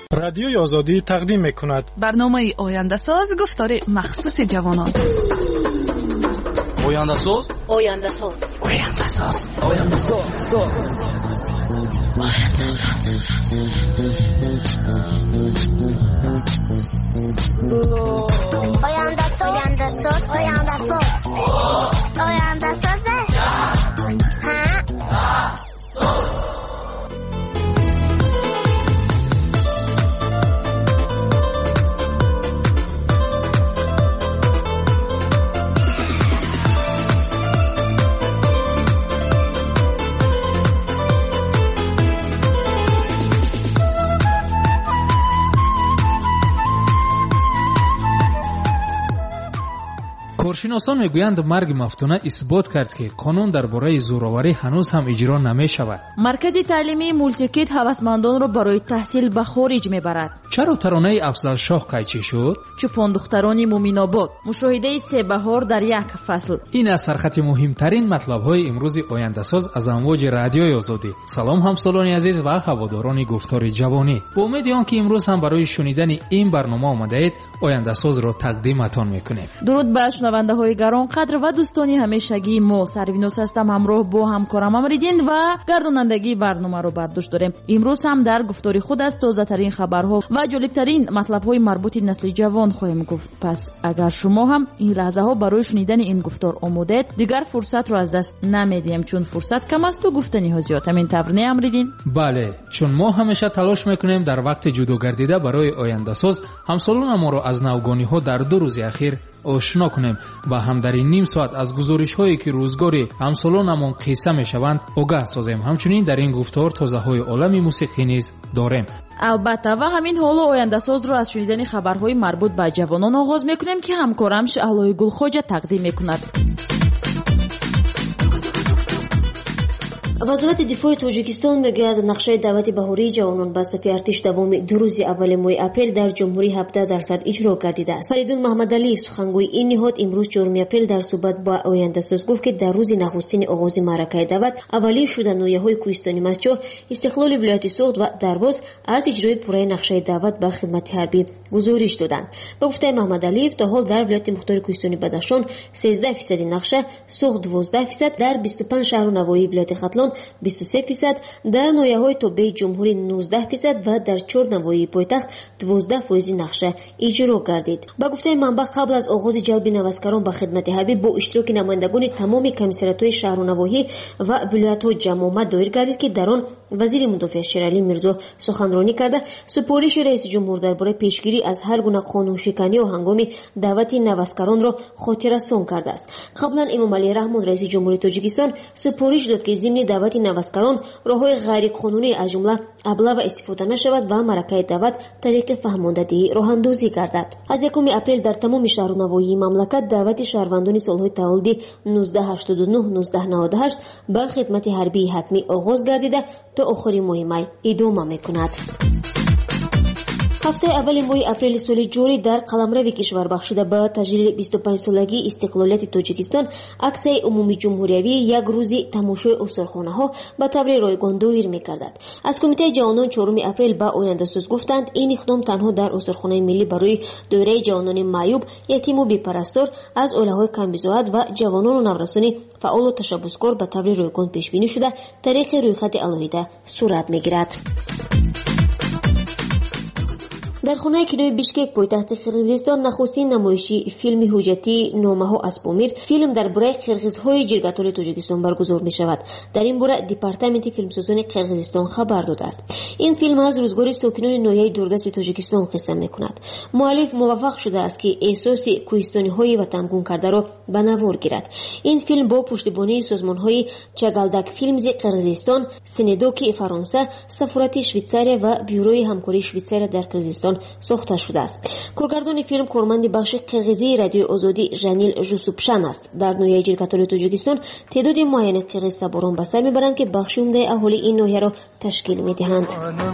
رادیوی آزادی تقدیم می‌کند برنامه آینده ساز گفتار مخصوص جوانان. آینده ساز آینده ساز آینده ساز آینده ساز آینده ساز آینده ساز آینده ساز آینده ساز کارشناسان میگویند مرگ مفتونه اثبات کرد که قانون درباره زورآوری هنوز هم اجرا نمیشود. مرکز تعلیمی مولتیکید هوسمندان را برای تحصیل به خارج میبرد. چرا ترانه افضل شاه قیچی شد؟ چوپان دختران مومین‌آباد، مشاهده سه بهار در یک فصل. این از سرخط مهمترین مطلب‌های امروز آینده ساز از امواج رادیوی آزادی. سلام همسالان عزیز و هواداران گفتار جوانی. با امید آنکه امروز هم برای شنیدن این برنامه آمده اید، آینده ساز را تقدیمتان میکنیم. درود بر شنونده های گرانقدر و دوستانی همیشگی. ما سروینوس هستم، همراه با همکارم امریدین و گردانندگی برنامه رو بر دوش داریم. امروز هم در گفتار خود از تازه ترین خبرها و جالب ترین مطلب های مربوط نسل جوان خواهیم گفت. پس اگر شما هم این لحظه ها برای شنیدن این گفتار آمادید، دیگر فرصت رو از دست نمیدیم، چون فرصت کم است و گفتنی ها زیاد. همین تبرنه امریدین؟ بله، چون ما همیشه تلاش میکنیم در وقت جدا گردیده برای آینده ساز همسالان ما رو از نوگانی ها در 2 روز اخیر آشنا کنیم و هم در این نیم ساعت از گزارش هایی که روزگاری همسالانمون قصه میشوند آگاه سازیم. همچنین در این گفتار تازه های عالمی موسیقی نیز داریم. البته و همین حالا آینده ساز رو از شنیدن خبرهای مربوط به جوانان آغاز میکنیم که همکارم شعلای گلخواجه تقدیم میکند. وزارت دفاع تاجیکستان میگوید نقشه دعوت بهاری جوانان به صف ارتش دوام 2 روز اول ماه اپریل در جمهوری 17% اجرا گردیده است. فریدون محمد علی سخنگوی این نهاد امروز 4 اپریل در صحبت با آینده ساز گفت که در روز نخستین آغاز معرکه دعوت اولین شدن‌های کوهستانی مسجد استقلال ولایت سوخت و درواز از اجرای پوره نقشه دعوت به خدمت حربی گزارش دادند. به گفته محمد علی تا حال در ولایت مختار کوهستانی بدخشان 13% نقشه، سوخت 12%، در 25 شهر و نواحی ولایت ختلان 23%، در ناحیه‌های توبه جمهوری 19% و در 4 نواحی پایتخت 12% نقشه اجرا گردید. با گفته منبع قبل از آغاز جلب نوسکران به خدمت حربی با اشتراک نمایندگان تمام کمیسریات‌های شهر و نواحی و ولایت‌ها جمع آمد دایر گردید که در آن وزیر مدافع شیرعلی میرزا سخنرانی کرده سپارش رئیس جمهور درباره پیشگیری از هر گونه قانون شکنی و هنگام دعوت نوسکران را خاطررسان کرده است. قبلا امام علی رحمان رئیس جمهوری تاجیکستان سپارش داد که ضمن دعوت نوسکران راه‌های غیر قانونی از جمله ابلاغ استفاده نشود و معرکه دعوت طریق فهماندهی راه اندازی گردد. از 1 اپریل در تمام شهر و نواحی مملکت دعوت شهروندان سالهای تولدی 1989-1998 به خدمت حربی حتمی آغاز گردیده تا آخر ماه می ادامه می‌کند. هفته اول ماه اپریل سال جاری در قلمرو کشور بخشیده به تجلیل 25 سالگی استقلالیت تاجیکستان عکس عمومی جمهوریوی یک روزی تماشای اسرخانه‌ها به طور رایگان دایر می‌گردد. از کمیته جوانان 4 اپریل به آینده ساز گفتند این اقدام تنها در اسرخانه ملی برای دوره جوانان معیوب، یتیم و بی‌پرستار از عائله‌های کم‌بزاعت و جوانان و نورسان فعال و تشبثکار به طور رایگان پیش بینی شده طریق رویخط الهیده صورت می‌گیرد. در خانه کینوی بیشکک پایتخت قرغیزستان نخستین نمایشی فیلم حجتی نامه‌ها از پامیر فیلم درباره قرغیزهای جرگتال تاجیکستان برگزار می‌شود. در این باره دپارتمنت فیلمسازان قرغیزستان خبر داده است. این فیلم از روزگار ساکنان ناحیه دوردست تاجیکستان قصه می‌کند. مؤلف موفق شده است که احساس کوهستانی‌های وطنگون کرده را به نوار گیرد. این فیلم با پشتیبانی سازمان‌های چگالداک فیلمز قرغیزستان، سیندوک فرانسه، سفارت شویتزاریا و بیوروی همکاری شویتزاریا در قرغیزستان ساخته شده است. کارگردان فیلم کارمند بخش قرغیزی رادیو آزادی ژانیل ژوسوپشان است. در ناحیه جرگتال تاجیکستان تعداد معین قرغیز سواران به سر میبرند که بخش عمده اهالی این ناحیه را تشکیل میدهند.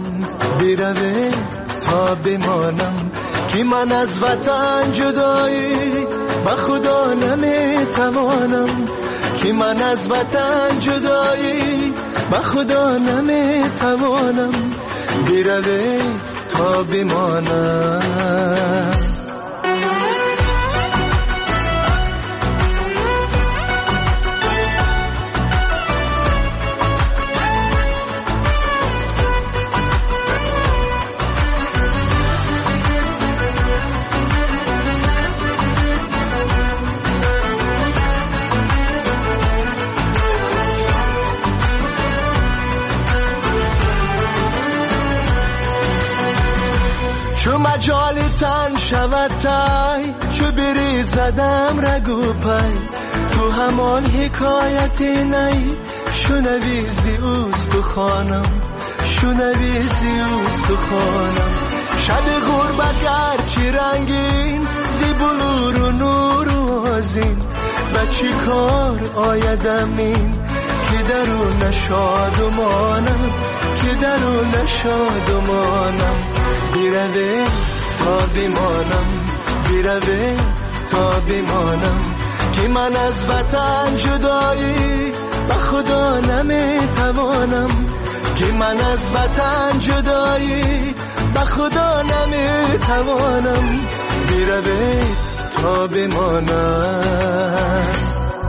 تا بمانم که من از وطن جدایی با خدا نمیتوانم، که من از وطن جدایی با خدا نمیتوانم. بیروی تا بمانم. شو مجال تن شود تای شو بری زدم رگو پای تو همان حکایتی نی شنویزی اوست تو خانم شنویزی اوست تو خانم شب غربت گرچی رنگین زی بلور و نور و آزین و چی کار آیدم این که درون شادمانم که درون شادمانم بیروه تا بمانم بیروه تا بمانم که من از وطن جدایی و خدا نمیتوانم که من از وطن جدایی و خدا نمیتوانم بیروه تا بمانم.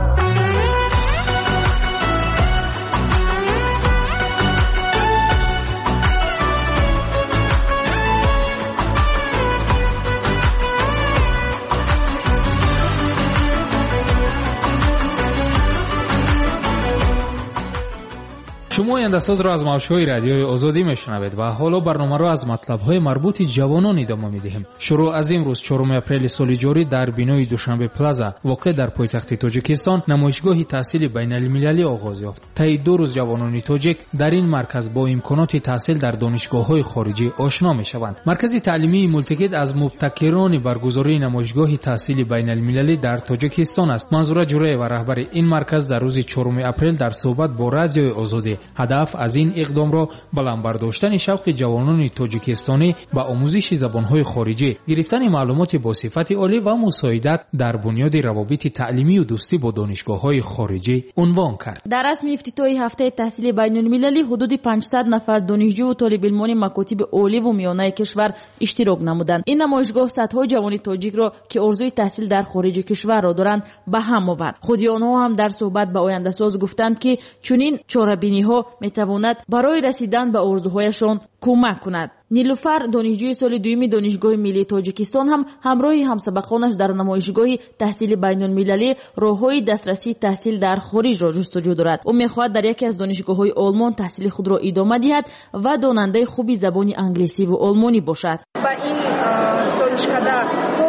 شما آینده‌ساز را از موج‌های رادیوی آزادی میشنوید و حالا برنامه را از مطلب‌های مربوط جوانان ادامه می‌دهیم. شروع از امروز 4 اپریل سال جاری در بینای دوشنبه پلازا واقع در پایتخت تاجیکستان نمایشگاه تحصیل بین‌المللی آغاز یافت. طی 2 روز جوانان تاجیک در این مرکز با امکانات تحصیل در دانشگاه‌های خارجی آشنا می‌شوند. مرکز تعلیمی مولتیکید از مبتکران برگزاری نمایشگاه تحصیل بین‌المللی در تاجیکستان است. منظور جوره و رهبر این مرکز در روز 4 اپریل در صحبت با رادیوی آزادی هدف از این اقدام را بلند برداشتن شوق جوانان تاجیکستانی به آموزش زبان‌های خارجی، گرفتن معلومات با صفت عالی و مساعدت در بنیاد روابط تعلیمی و دوستی با دانشگاه‌های خارجی عنوان کرد. در رسمی افتتاح هفته تحصیل بین‌المللی حدود 500 نفر دانشجو و طالب علمان مکاتب عالی و میانه کشور اشتراک نمودند. این نمایشگاه صدها جوان تاجیک را که آرزوی تحصیل در خارج کشور را دارند به هم آورد. خود آنها هم در صحبت با آینده‌ساز گفتند که چنین چاره‌بینی‌ها میتواند برای رسیدن به آرزوهایشان کمک کند. نیلوفر دانشجوی سال دوم دانشگاه ملی تاجیکستان هم همراه همسبقانش در نمایشگاه تحصیل بین‌المللی راههای دسترسی تحصیل در خارج را جستجو دارد. او می‌خواهد در یکی از دانشگاه‌های آلمان تحصیل خود را ادامه دهد و داننده خوبی زبان انگلیسی و آلمانی باشد. با این دانشگاه تو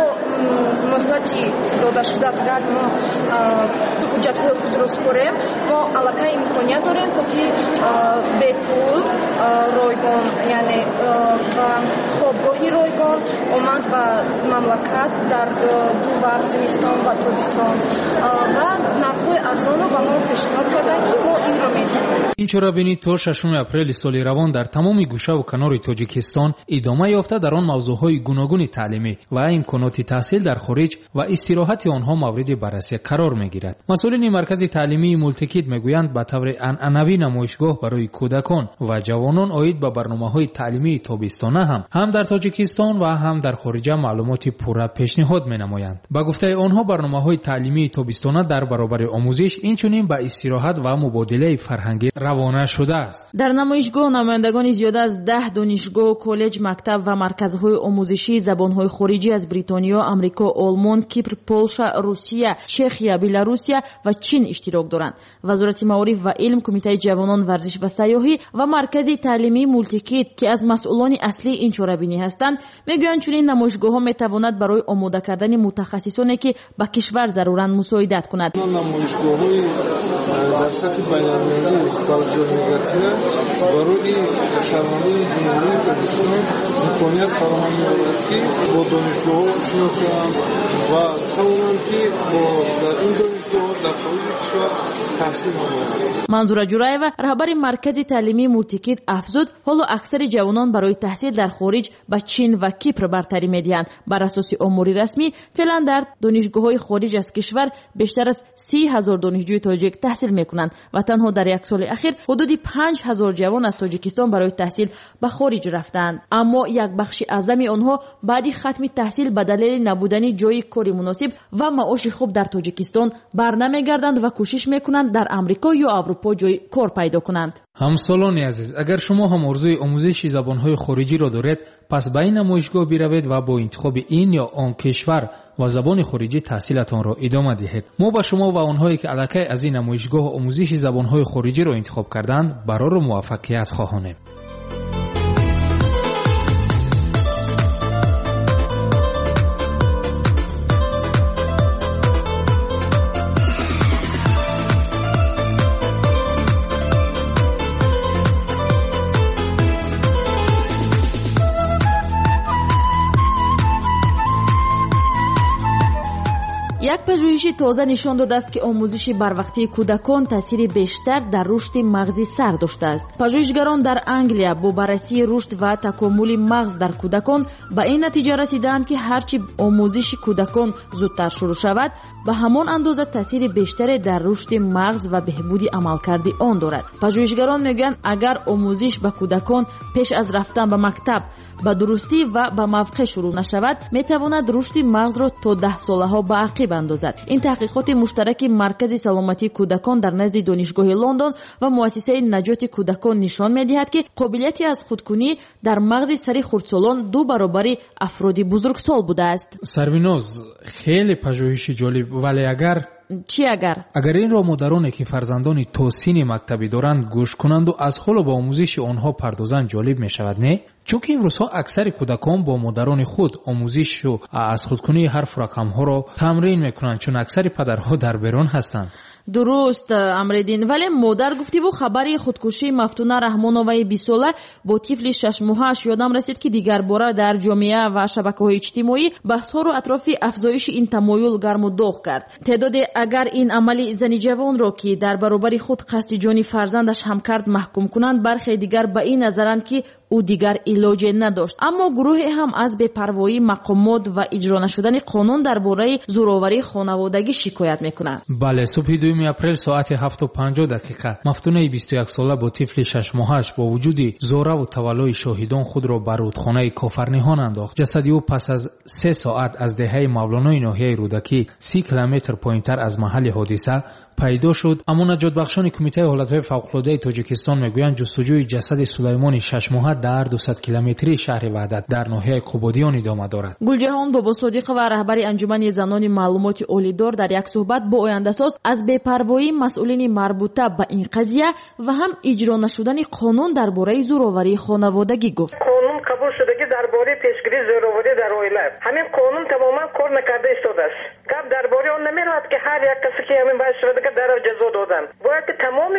مهلتی داده شده اگر ما حجت‌های خود را سپاریم ما علاقه امکانیت داریم تا که به پول رایگان یعنی خوابگاهی رایگان آمد به مملکت در دو وقت زمستان و تابستان و نرخ‌های ارزان را به ما پیشنهاد کردند که ما این را می‌تونیم. این چرابینی تا 6 اپریل سال روان در تمام گوشه و کنار تاجیکستان ادامه یافته در آن موضوعهای گوناگون تعلیمی و امکانات تحصیل در خارج و استراحت آنها مورد بررسی قرار می‌گیرد. مسئولین مرکز تعلیمی مولتیکید میگویند به طور عنعنوی نمایشگاه برای کودکان و جوانان عاید به برنامه‌های تعلیمی تابستانه هم در تاجیکستان و هم در خارج معلومات پوره پیشنهاد می‌نمایند. با گفته آنها برنامه‌های تعلیمی تابستانه در برابر آموزش اینچنین به استراحت و مبادله فرهنگی روانه شده است. در نمایشگاه نمایندگان زیاده از 10 دانشگاه، کالج، مکتب و مرکزهای آموزشی زبان‌های خارجی از بریتانیا، آمریکا، آلمان، کیپر، پولشا، روسیه، چخیا، بلاروسیا و چین اشتراک دارند. وزارت معارف و علم، کمیته جوانان، ورزش و سیاحی و مرکز تعلیمی مولتیکید که از مسئولان اصلی این چاره‌بینی هستند میگویند چنین نمایشگاه‌ها میتواند برای آماده کردن متخصصانی که به کشور ضرورند مساعدت کند. نمایشگاه‌های در سطح بین‌المللی توجه می‌گردد برای شهروندان جمهوری تاجیکستان امکانیت فراهم می‌آورد که با دانشگاه‌ها آشنا شوند و توانند که در این دانشگاه‌ها در خارج کشور تحصیل کنند. منظور جورایو رهبر مرکز تعلیمی مولتیکید افزود حالا اکثر جوانان برای تحصیل در خارج ба чин ва кипр бартарӣ медиҳанд. Бар асоси омори расмӣ феълан дар донишгоҳҳои хориҷ аз кишвар бештар аз 30,000 донишҷӯи тоҷик таҳсил мекунанд ва танҳо дар як соли ахир ҳудуди 5,000 ҷавон аз тоҷикистон барои таҳсил ба хориҷ рафтаанд. аммо як бахши аъзами онҳо баъди хатми таҳсил ба далели набудани ҷойи кори муносиб ва маоши хуб дар тоҷикистон барнамегарданд ва кӯшиш мекунанд дар амрико ё аврупо ҷойи кор пайдо кунанд. ҳамсолони азиз, агар шумо ҳам орзуи омӯзиши забонҳои хориҷиро доред, пас ба ин намоишгоҳ биравед ва бо интихоби ин ё он кишвар ва забони хориҷӣ таҳсилатонро идома диҳед. мо ба шумо ва онҳое ки аллакай аз ин намоишгоҳ омӯзиши забонҳои хориҷиро интихоб карданд, барору муваффақият хоҳонем. як пажӯҳиши тоза нишон додааст ки омӯзиши барвақтии кӯдакон таъсири бештар дар рушди мағзи сар доштааст. Пажӯҳишгарон дар Англия бо баррасии рушд ва такомули мағз дар кӯдакон ба ин натиҷа расидаанд ки ҳарчи омӯзиши кӯдакон зудтар шурӯъ шавад, ба ҳамон андоза таъсири бештаре дар рушди мағз ва беҳбуди амалкарди он дорад. Пажӯҳишгарон мегӯянд, агар омӯзиш ба кӯдакон пеш аз рафтан ба мактаб ба дурустӣ ва ба мавқеъ шурӯъ нашавад, метавонад рушди мағзро то 10 солаҳо ба ақиб андозад. ин таҳқиқоти муштараки маркази саломатии кӯдакон дар назди донишгоҳи Лондон ва муассисаи наҷоти кӯдакон нишон медиҳад, ки қобилияти аз худкунӣ дар мағзи сари хурдсолон 2 баробари афроди бузургсол будааст. Сарвиноз, хеле пажӯҳиши ҷолиб, вале чӣ агар инро модароне ки фарзандони то синни мактабӣ доранд гӯш кунанду аз ҳоло ба омӯзиши онҳо пардозанд, ҷолиб мешавад, не? чунки имрӯзҳо аксари кӯдакон бо модарони худ омӯзишу аз худкунии ҳарфу рақамҳоро тамрин мекунанд, чун аксари падарҳо дар берун ҳастанд. дуруст амридин, вале модар гуфтиву хабари худкушии Мафтуна Раҳмоноваи 20 сола бо тифли 6 моҳааш ёдам расид, ки дигарбора дар ҷомеа ва шабакаҳои иҷтимоӣ баҳсҳоро атрофи афзоиши ин тамоюл гарму доғ кард. Теъдоде агар ин амали зани ҷавонро, ки дар баробари худ қасди ҷони фарзандаш ҳам кард, маҳкум кунанд, бархе дигар ба ин назаранд, ки ӯ дигар илоҷе надошт. Аммо гурӯҳе ҳам аз бепарвоии мақомот ва иҷро нашудани қонун дар бораи зӯроварии хонаводагӣ шикоят мекунанд. бале, субҳи 2 апрел соати 7:50 Мафтунаи 21 сола бо тифли 6 моҳааш бо вуҷуди зораву таваллои шоҳидон худро ба рудхонаи Кофарниҳон андохт. ҷасади ӯ пас аз 3 соат аз деҳаи Мавлонои ноҳияи Рӯдакӣ 30 километр поинтар аз маҳалли ҳодиса пайдо шуд. аммо наҷотбахшони кумитаи ҳолатҳои фавқулоддаи Тоҷикистон мегӯянд, ҷустуҷӯи ҷасади Сулаймони 6 моҳа дар 200 километрии шаҳри Ваҳдат дар ноҳияи Қубодиён идома дорад. Гулҷаҳон Бобосодиқова, раҳбари анҷумани занони маълумоти олидор, дар як суҳбат бо Ояндасоз аз бепарвоии масъулини марбута ба ин қазия ва ҳам иҷро нашудани қонун дар бораи зӯроварии хонаводагӣ гуфт. қонун қабул шудагӣ дар бораи пешгирии зӯроварӣ дар оила, ҳамин қонун тамоман кор накарда истодааст. гап дар бораи он намеравад, ки ҳар як касе ки ҳамин баъд шудага дарав ҷазо доданд. бояд ки тамоми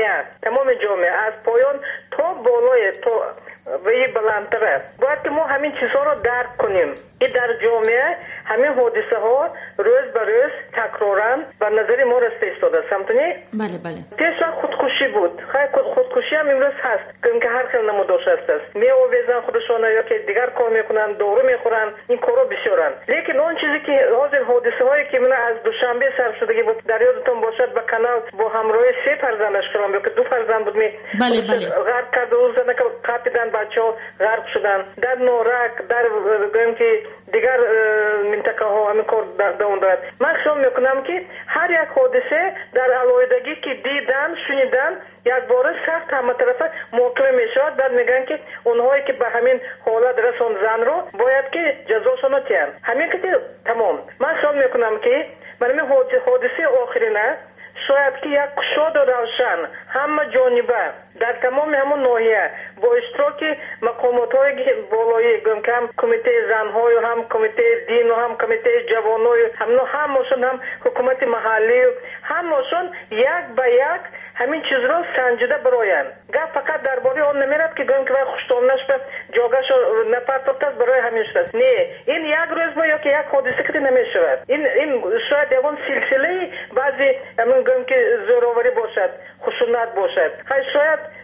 ҷомеа аз поён то болое то ваи баландтара бояд ки мо ҳамин чизҳоро дарк кунем, ки дар ҷомеа ҳамин ҳодисаҳо рӯз ба рӯз такроран ба назари мо раста истодааст. ҳамтунӣ? бале. пеша худкушӣ буд. худкушӣ ҳам имрӯз ҳаст, ки ҳар хел намудош ҳастаст. меовезанд худашона ёки дигар кор мекунанд, дору мехӯранд, ин корро бисёранд. лекин он чизе ки ҳозир ҳодисаҳое ки аз душанбе сарф шудагӣ буд, дар ёдатон бошад, ба канал бо ҳамроҳи 3 фарзандаш калом ёки 2 фарзанд буд, ғарқ карду, рӯзанака қапидан, бачаҳо ғарқ шуданд. дар Норак, дар гӯем ки дигар минтақаҳо ҳамин кор давом дорад. ман хиёл мекунам, ки ҳар як ҳодисе дар алоҳидагӣ ки дидан, шунидан, якбора сахт ҳаматарафа муҳокима мешавад. баъд мегӯянд, ки онҳое ки ба ҳамин ҳолат расон занро бояд ки ҷазошонро тиҳанд. ҳамин ки тамом. ман хиёл мекунам, ки ба ҳамин ҳодисаи охирина шояд ки як кушоду равшан ҳама ҷониба дар тамоми ҳамон ноҳия бо иштироки мақомотҳои болоӣ, ҳам кумитаи занҳою, ҳам кумитаи дину, ҳам кумитаи ҷавоною, ҳамошон ҳам ҳукумати маҳаллию, ҳамошон як ба як ҳамин чизро санҷида бароянд. гап фақат дар бораи он намерад, ки гӯем ки вай хуштомнаш ба ҷогашо напартофтаст барои ҳамин шудааст. не, ин як рӯз бо ёки як ҳодиса ки намешавад. ин шояд ягон силсилаи баъзи ҳамин гӯем ки зӯроварӣ бошад, хушунат бошад. шояд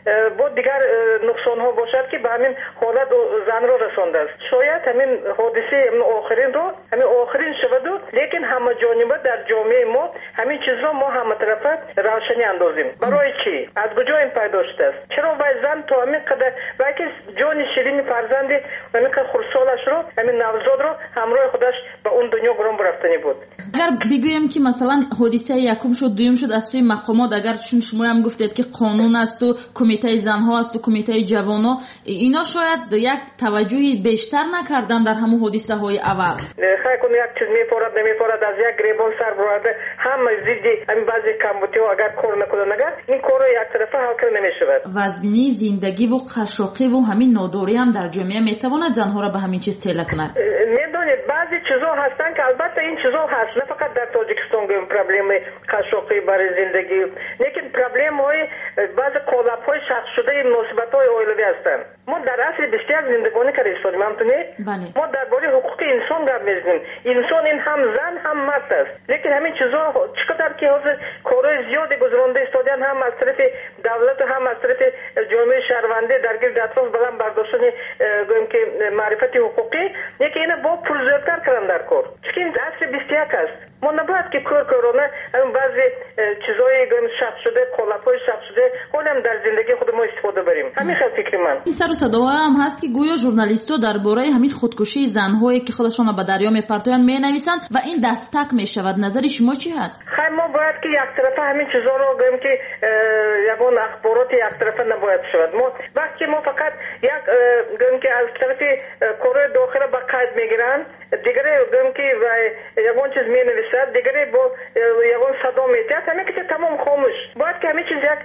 با دیگر نقصان ها باشد که به همین حالت زن را رسانده است. شاید همین حادثه آخرین رو همین آخرین شود و لیکن همه جانبه در جامعه ما همین چیز را ما همه طرفه روشنی اندازیم. برای چی؟ از کجا این پیدا شده است؟ چرا باید زن تا همین قدر بلکه جان شیرین فرزند همین خردسالش رو همین نوزاد رو همراه خودش به اون دنیا گرم برفتنی بود. اگر بگویم که مثلا حادثه یکم شد دوم شد از سوی مقامات، اگر چون شما هم گفتید که قانون است و کمیته زنها است و کمیته جوانان، اینا شاید یک توجهی بیشتر نکردن در همون حادثه های اول. خیلی کنه یک چیز میپارد نمیپارد از یک گریبان سر برده همه زیدی همین بعضی کمبوتی ها اگر کار نکنن اگر این کار رو یک طرفه حل کرد نمیشود. وزبینی زندگی و قشاقی و همین ناداری هم در جامعه میتواند زنها را به همین چیز تیله کند. میدونید بعضی چیزا هستن که البته این چیزا هست، نه فقط در تاجیکستان گیم پرابلم قشاقی برای زندگی، لیکن پرابلم های بعض قالب های شخص شده مناسبت های اویلوی هستن. ما در اصل بسیار زندگانی کار استادیم همتونی ما درباره حقوق انسان گپ میزنیم. انسان این هم زن هم مرد است، لیکن همین چیزا چقدر که حاضر کارهای زیادی گذرانده استادیان هم از طرف دولت و هم از طرف جامعه شهرونده در گرد اطراف بلند برداشتن گویم که معرفت حقوقی یکی اینه با پرزیادتر کردن در کار، چون این اصل 21 است. ما نباید که کارانه همین بعضی چیزای گویم شخص شده قالب‌های شخص شده هم در زندگی خود ما استفاده بریم. همین خیلی فکر من این سر و صداها هم هست که گویا ژورنالیست‌ها درباره همین خودکشی زن‌هایی که خودشون را به دریا می‌پرتویند می‌نویسند و این دستک می‌شود. نظر شما چی هست؟ خیلی ما باید که یک طرفه همین چیزا رو گویم که یگان اخبارات یک طرفه نباید شود. ما وقتی ما فقط یک گویم که از طرف کره داخل با قید میگیرن، دیگری گویم که یگان چیز می‌نویسد، دیگری با یگان صدا می‌تید، همین که تمام خاموش. باید که همین چیز یک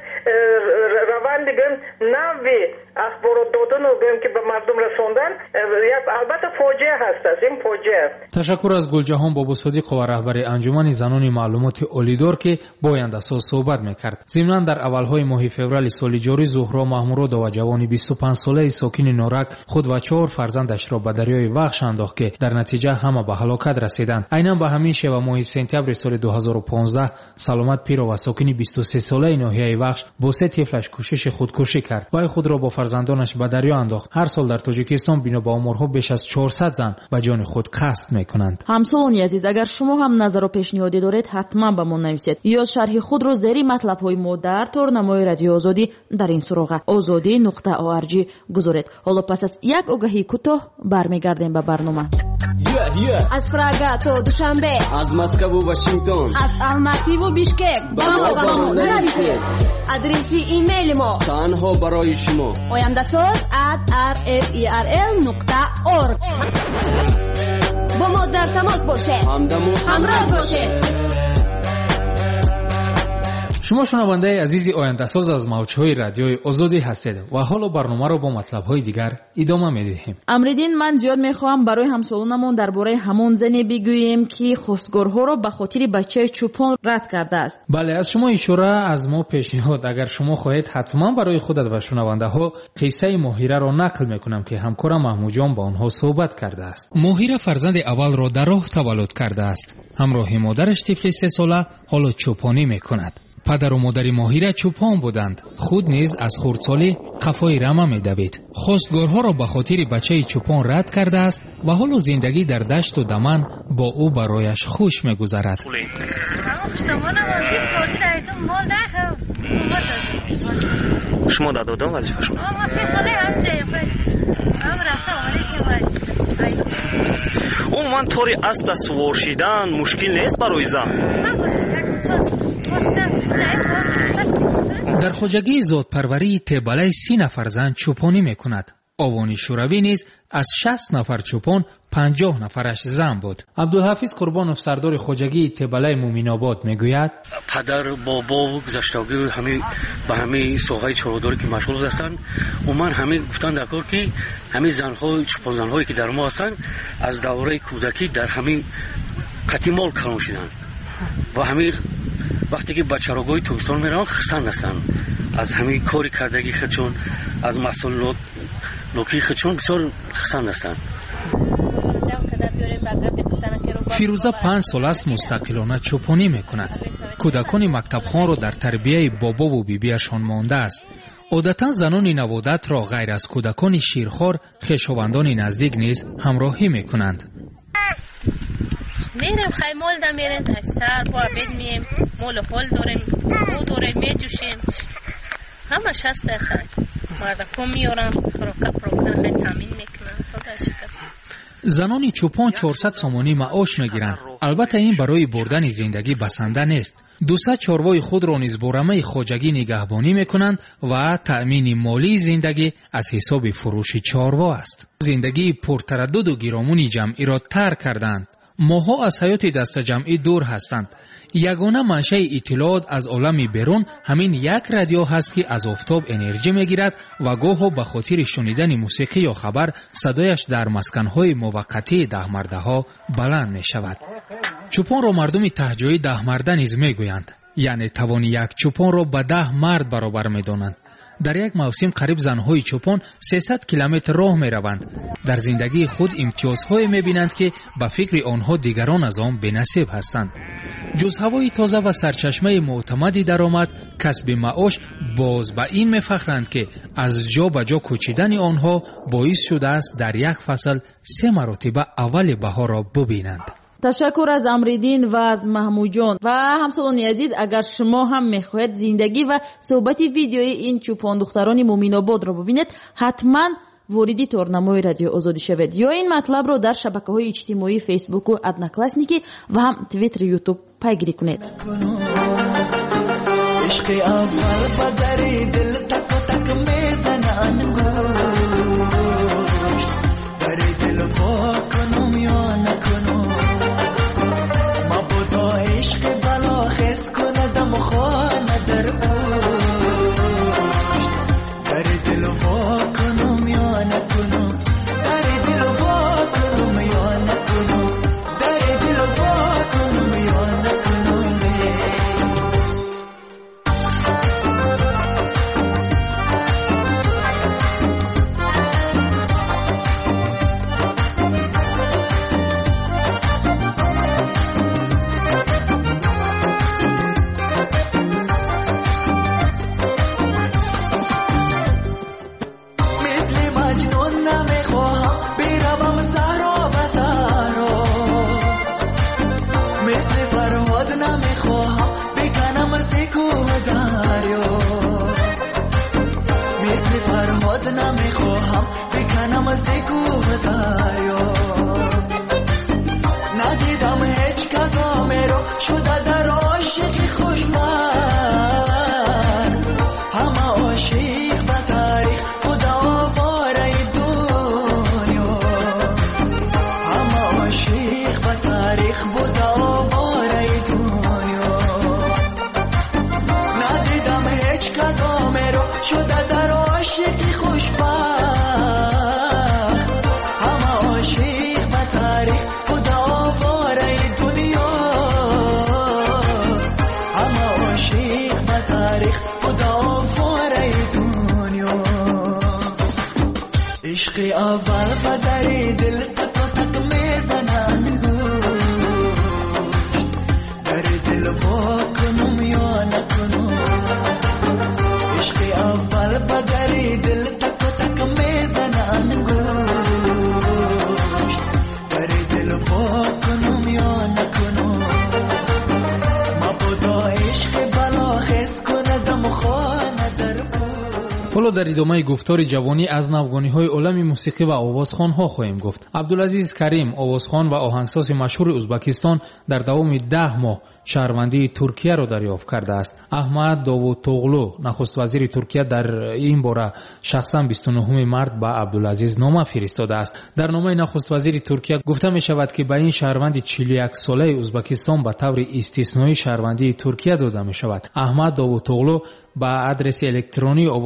روند گویم نوی اخبارات دادن و گویم که به مردم رساندن یک البته فاجعه هست. این فاجعه. تشکر از گلجهان بابوصدیق و رهبر انجمن زنان معلومات اولیدار که با آینده‌ساز صحبت می‌کرد. ضمناً در اول‌های ماه فوریه سال جاری زهرا محمودرو جوانی 25 ساله ساکن نورک خود و 4 فرزندش را به دریای وخش انداخت که در نتیجه همه به هلاکت رسیدند. عیناً به همین شیوه ماه سپتامبر سال 2015 سلامت پیرو و ساکن 23 ساله ناحیه وخش با 3 طفلش کوشش خودکشی کرد و خود را با فرزندانش به دریا انداخت. هر سال در تاجیکستان بنا به آمارها بیش از 400 زن به جان خود قصد می‌کنند. همسایگان عزیز، اگر شما هم نظر و پیشنهادی دارید حتما به ما نویسید یا شرح خود را زیر مطلب‌های ما در تورنمای رادیو آزادی در این سراغ azadi.org گذارید. حالا پس از یک آگهی کوتاه برمیگردیم به برنامه. از پراگا تا دوشنبه، از مسکو و واشنگتن، از الماتی و بیشکک با ما نویسید. آدرس ایمیل ما تنها برای شما oyandasaz@rferl.org. با ما در تماس باشید، همراه باشید. شما شنونده عزیزی آینده‌ساز از موج‌های رادیوی آزادی هستید و حالا برنامه را با مطلب‌های دیگر ادامه می‌دهیم. امریدین، من زیاد می‌خواهم برای همسالانمون درباره همون زنی بگوییم که خواستگارها را به خاطر بچه چوپان رد کرده است. بله، از شما اشاره از ما پیشنهاد اگر شما خواهید حتما برای خودت و شنونده‌ها قصه ماهیره را نقل می‌کنم که همکارم محمود جان با آنها صحبت کرده است. ماهیره فرزند اول را در راه تولد کرده است. همراه مادرش طفل 3 ساله حالا چوپانی می‌کند. پدر و مادر ماهیره چوپان بودند. خود نیز از خردسالی قفای رمه می‌دوید. خواستگارها را به خاطر بچه چوپان رد کرده است و حالا زندگی در دشت و دمن با او برایش خوش می‌گذرد. شما دادم وظیفه شما. من طوری اسب سوار شدن مشکل نیست برای زن. در خواجگی زادپروری تبله 30 نفر زن چوپانی میکند. آوانی شوروی نیز از 60 نفر چوپان 50 نفرش زن بود. عبدالحفیظ قربانوف سردار خواجگی تبله مومین‌آباد میگوید پدر بابا گذشتگی همین به همین سوغای چاروداری که مشغول هستند و من همین گفتن در کار که همین زن‌های چوپان زن‌هایی که در ما هستند از دوره کودکی در همین قتیمال کارون شدند و همین وقتی که به چراگاه توستان میرن خرسند هستند از همین کاری کردگی خودشون از مسئولات لوکی خودشون بسیار خرسند هستند. فیروزه 5 سال است مستقلانه چوپانی میکند. کودکان مکتبخوان را در تربیه بابا و بیبیشان مانده است. عادتا زنان نوادت را غیر از کودکان شیرخوار خویشاوندان نزدیک نیز همراهی میکنند. میرم خیمال دا میرن از سر بار بید میم مول خول داریم او داریم میجوشیم همش هست خیلی مردکم میارم فروکه خیلی تامین میکنن صداشتر. زنان چوپان 400 سومانی معاش میگیرند. البته این برای بردن زندگی بسنده نیست. 200 چاروای خود را نیز با رمه خواجگی نگهبانی میکنند و تأمین مالی زندگی از حساب فروش چاروا است. زندگی پرتردد و گیرامونی جمعی را ترک کردند. ماها از حیات دست جمعی دور هستند. یگانه منشأ اطلاعات از عالم بیرون همین یک رادیو هست که از آفتاب انرژی میگیرد و گاه به خاطر شنیدن موسیقی یا خبر صدایش در مسکنهای موقتی دهمرده ها بلند می شود. چوپان را مردم تهجوی دهمرده نیز میگویند. یعنی توان یک چوپان را به 10 مرد برابر میدانند. در یک موسم قریب زنهای چوپان 300 کیلومتر راه می روند. در زندگی خود امتیازهای می بینند که به فکر آنها دیگران از آن بی‌نصیب هستند. جز هوای تازه و سرچشمه معتمدی درآمد، کسب معاش، باز به این می فخرند که از جا به جا کوچیدن آنها باعث شده است در یک فصل 3 مرتبه اول بهار را ببینند. تشکر از امریدین و از محمود جان و همسالان عزیز. اگر شما هم میخواهید زندگی و صحبت ویدیوی این چوپان دختران مومین آباد را ببینید، حتما وارد تورنمای رادیو آزادی شوید یا این مطلب را در شبکه‌های اجتماعی فیسبوک و ادناکلاسنیکی و هم توییتر یوتیوب پیگیری کنید. عشق اول بدری دل تک تک میزنن گوش در دل وا کنم یا نکنم ما بودا عشق بلا خس کندم خانه در اوش در دل وا کنم یا نکنم در دل وا کنم یا نکنم در دل وا کنم یا نکنم حالا در ادامه گفتار جوانی از نوگانی‌های عالم موسیقی و آوازخوان‌ها خواهیم گفت. عبدالعزیز کریم، آوازخوان و آهنگساز مشهور ازبکستان، در دوام 10 ماه شهروندی ترکیه را دریافت کرده است. احمد داوودتوغلو، نخست وزیر ترکیه، در این باره شخصا 29 مارس به عبدالعزیز نامه فرستاده است. در نامه نخست وزیر ترکیه گفته می شود که به این شهروند 41 ساله ازبکستان به طور استثنایی شهروندی ترکیه داده می شود. احمد داوودتوغلو با آدرس الکترونی آوازخوان نامه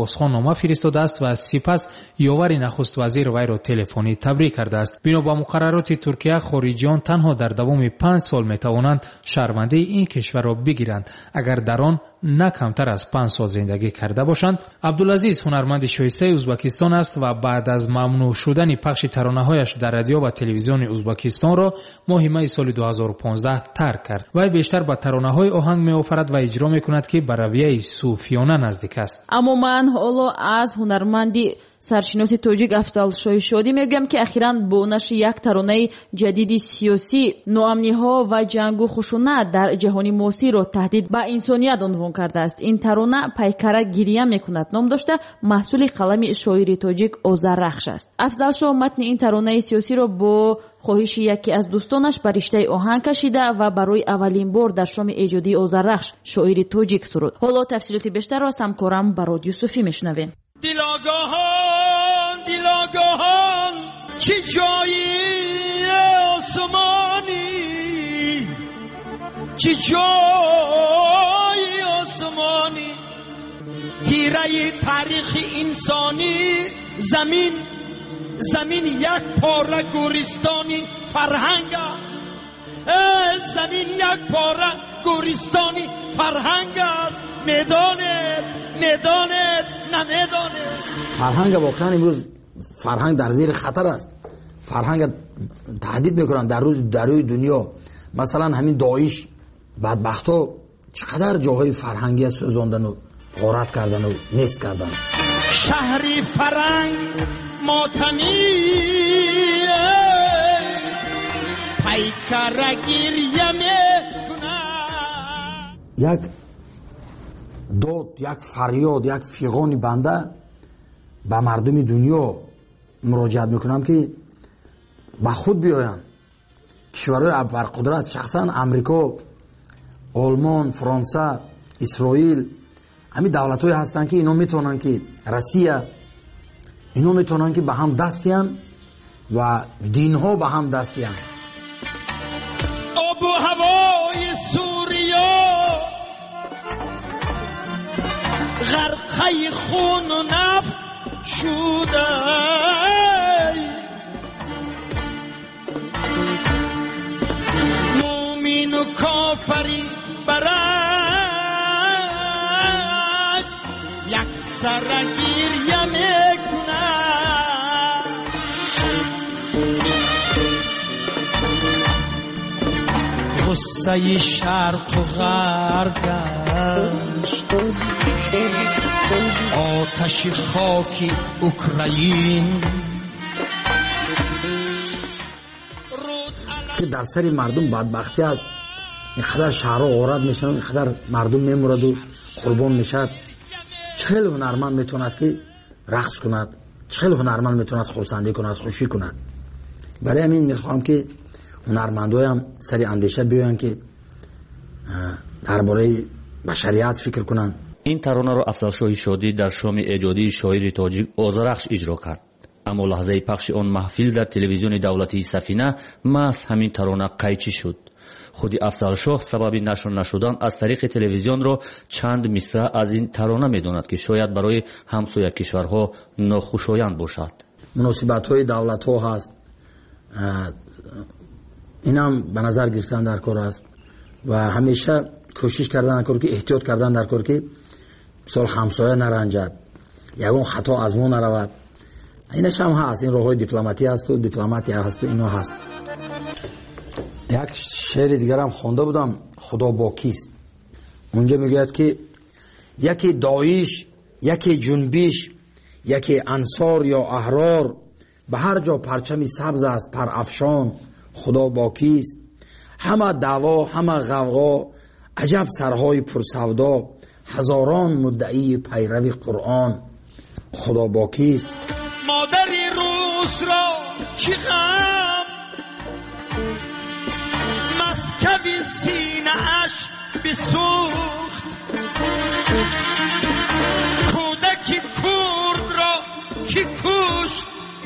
намо фиристода аст ва сипас ёвари нахуст вазир вайро телефонӣ табрик кардааст. бино ба муқаррароти Туркия, хориҷиён танҳо дар давоми 5 сол метавонанд шаҳрвандии ин кишварро бигиранд агар дар он на камтар аз 5 сол зиндагӣ карда бошанд. Абдулазиз ҳунарманди шоистаи Узбекистон аст ва баъд аз мамнӯъ шудани пахши таронаҳояш дар радио ва телевизиони Узбекистонро моҳи майи соли 2015 тарк кард. вай бештар ба таронаҳои оҳанг меофарад ва иҷро мекунад ки ба равияи суфиёна наздик аст. аммо ман ҳоло аз ҳунарманди саршиноси тоҷик Афзал Шоҳишодӣ мегӯям ки ахиран бо нашри як таронаи ҷадиди сиёсӣ ноамниҳо ва ҷангу хушунат дар ҷаҳони муосирро таҳдид ба инсоният унвон кардааст. ин тарона пайкара гирия мекунад ном дошта маҳсули қалами шоири тоҷик Озаррахш аст. Афзал Шоҳ матни ин таронаи сиёсиро бо хоҳиши яке аз дӯстонаш ба риштаи оҳанг кашида ва барои аввалин бор дар шоми эҷодии Озаррахш шоири тоҷик суруд. ҳоло тафсилоти бештарро аз ҳамкорам Барод Юсуфӣ мешунавем. دلاگاهان دلاگاهان چی جایی آسمانی چی جایی آسمانی تیره تاریخ انسانی زمین یک پاره گورستانی فرهنگ است زمین یک پاره گورستانی فرهنگ است میدانه نمیدانه. فرهنگ واقعا امروز فرهنگ در زیر خطر است. فرهنگ تهدید میکنن در روی دنیا. مثلا همین داعش بدبختا چقدر جاهای فرهنگی سوزاندن و غارت کردن و نیست کردن. شهری فرهنگ ماتمی پیکر گریه میکنن. یک داد، یک فریاد، یک فیغان بنده به مردم دنیا مراجعت میکنم که به خود بیاین. کشورهای ابرقدرت شخصا امریکا، آلمان، فرانسه، اسرائیل، همین دولت‌های هستن که اینا میتونن که روسیه اینا میتونن که به هم دست دیان و دینها به هم دست دیان. آب و هوای سوریا غرقه خون و نفت شده مومن و کافری برد یک سر گریه میکنه. غصه شرق و غرب گشت آتش خاک اوکراین که در سر مردم بدبختی است. اینقدر شهرها غارت میشن، اینقدر مردم میمرد و قربان میشد. چهل هنرمند میتوند که رقص کند، چهل هنرمند میتوند خرسندی کند، خوشی کند. برای همین میخوام که هنرمندای هم سری اندیشه بیاین که درباره بشریت فکر کنن. این ترانه را افضل شاهی در شام ایجادی شاعر تاجیک آذرخش اجرا کرد. اما لحظه پخش آن محفل در تلویزیون دولتی سفینه محض همین ترانه قیچی شد. خودی افضل شاه سبب نشر نشدن از طریق تلویزیون را چند مصرع از این ترانه میداند که شاید برای همسایه کشورها ناخوشایند باشد. مناسبت‌های دولت‌ها هست، اینم به نظر گرفتن در کار است و همیشه کوشش کردن در کار که احتیاط کردن در کار که مثال همسایه نرنجد، یگان خطا از ما نرود. اینش هم هست، این راههای دیپلماتی هست و دیپلماتی هست و اینا هست. یک شعر دیگر هم خوانده بودم، خدا با کیست. اونجا میگوید که یکی داعش، یکی جنبش، یکی انصار یا احرار، به هر جا پرچمی سبز است پر افشان، خدا با کیست. همه دعوا، همه غوغا، عجب سرهای پرسودا، هزاران مدعی پیروی قرآن، خدا با کیست. مادری روز را چی غم مسکب سینه اش بسوخت، کودک کرد را کی کشت،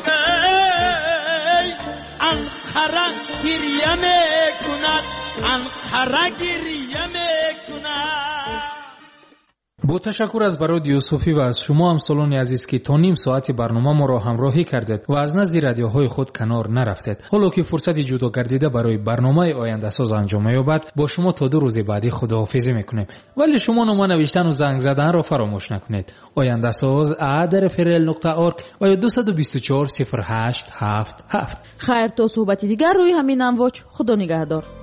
انقره گریه میکند، انقره گریه میکند. با تشکر از براد یوسفی و از شما همسالان عزیز که تا نیم ساعت برنامه ما را همراهی کردید و از نزد رادیوهای خود کنار نرفتید. حالا که فرصت جدا گردیده برای برنامه آینده ساز انجام یابد، با شما تا 2 روز بعدی خداحافظی میکنیم. ولی شما نام نوشتن و زنگ زدن را فراموش نکنید. آینده ساز @frl.org و یا 224 0877. خیر تا صحبتی دیگر روی همین امواج. خدا نگهدار.